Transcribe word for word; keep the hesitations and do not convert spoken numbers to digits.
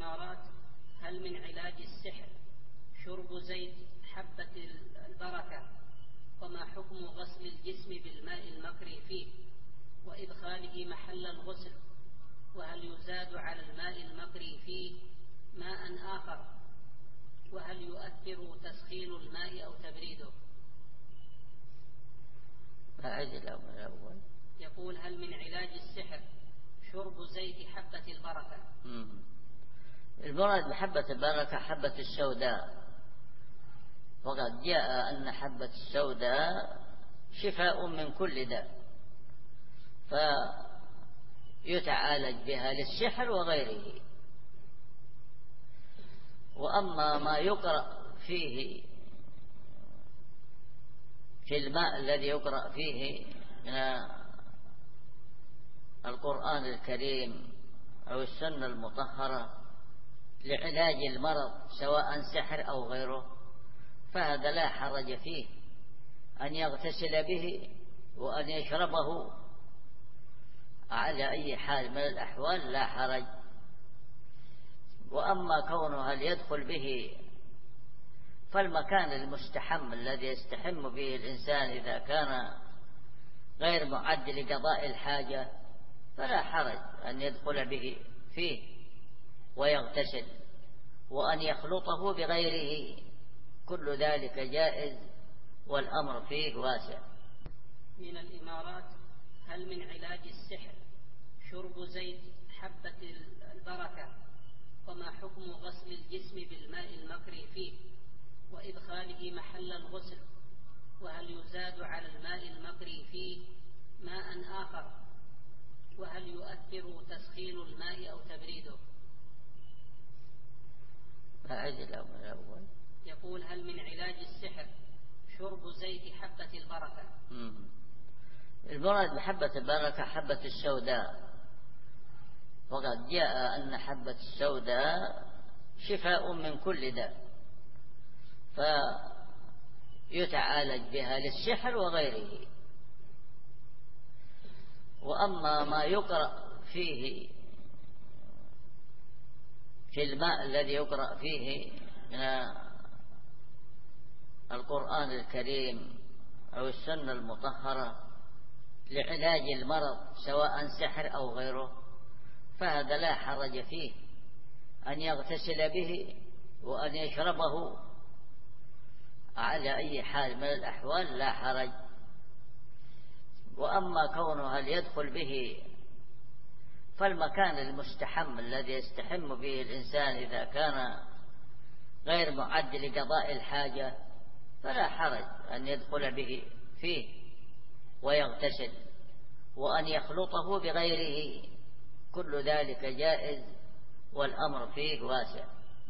الإمارات: هل من علاج السحر شرب زيت حبة البركة؟ وما حكم غسل الجسم بالماء المكري فيه وإدخاله محل الغسل؟ وهل يزاد على الماء المكري فيه ماء آخر؟ وهل يؤثر تسخين الماء أو تبريده؟ الأول يقول: هل من علاج السحر شرب زيت حبة البركة؟ مم. المراد بحبة البركة حبة السوداء، وقد جاء أن حبة السوداء شفاء من كل داء، فيتعالج بها للسحر وغيره. وأما ما يقرأ فيه في الماء الذي يقرأ فيه من القرآن الكريم أو السنة المطهرة لعلاج المرض سواء سحر أو غيره، فهذا لا حرج فيه أن يغتسل به وأن يشربه على أي حال من الأحوال، لا حرج. وأما كونه هل يدخل به، فالمكان المستحم الذي يستحم به الإنسان إذا كان غير معد لقضاء الحاجة فلا حرج أن يدخل به فيه ويغتسل، وأن يخلطه بغيره، كل ذلك جائز والأمر فيه واسع. من الإمارات: هل من علاج السحر شرب زيت حبة البركة؟ وما حكم غسل الجسم بالماء المكري فيه وإدخاله محل الغسل؟ وهل يزاد على الماء المكري فيه ماء آخر؟ وهل يؤثر تسخين الماء أو تبريده؟ الأول يقول: هل من علاج السحر شرب زيت حبة البركة؟ مم. المراد بحبة البركة حبة السوداء، وقد جاء أن حبة السوداء شفاء من كل داء، فيتعالج بها للسحر وغيره. وأما ما يقرأ فيه في الماء الذي يقرأ فيه من القرآن الكريم أو السنة المطهرة لعلاج المرض سواء سحر أو غيره، فهذا لا حرج فيه أن يغتسل به وأن يشربه على أي حال من الأحوال، لا حرج. وأما كونه هل يدخل به، فالمكان المستحم الذي يستحم به الإنسان إذا كان غير معد لقضاء الحاجة فلا حرج أن يدخل به فيه ويغتسل، وأن يخلطه بغيره، كل ذلك جائز والأمر فيه واسع.